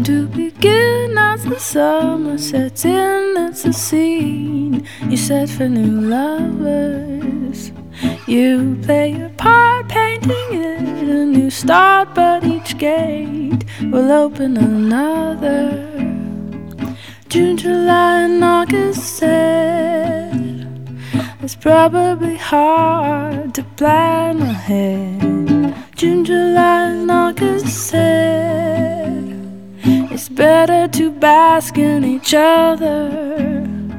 To begin as the summer sets in, it's a scene you set for new lovers. You play your part, painting it a new start, but each gate will open another. June, July, and August said it's probably hard to plan ahead. June, July, and August said it's better to bask in each other.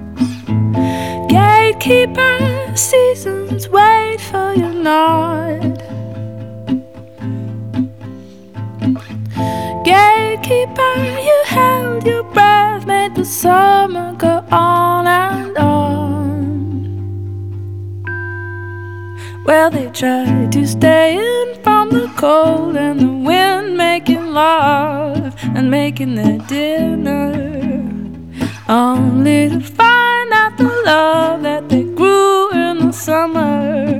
Gatekeeper, seasons wait for your nod. Gatekeeper, you held your breath, made the summer go on and on. Well, they tried to stay in from the cold and the wind, making love and making their dinner, only to find out the love that they grew in the summer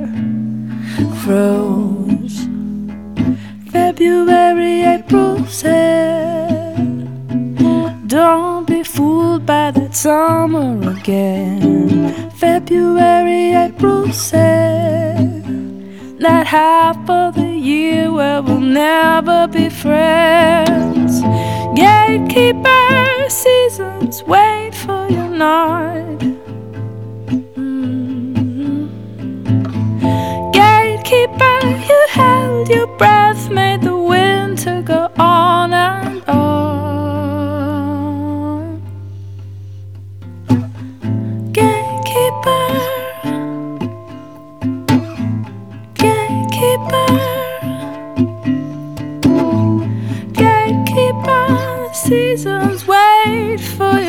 froze. February, April said, don't be fooled by that summer again. February, April said, that half of the year where we'll never be friends. Gatekeeper, seasons wait for your nod. Gatekeeper, you held your breath, made the winter go on and on. Gatekeeper, gatekeeper, gatekeeper, seasons wait for you.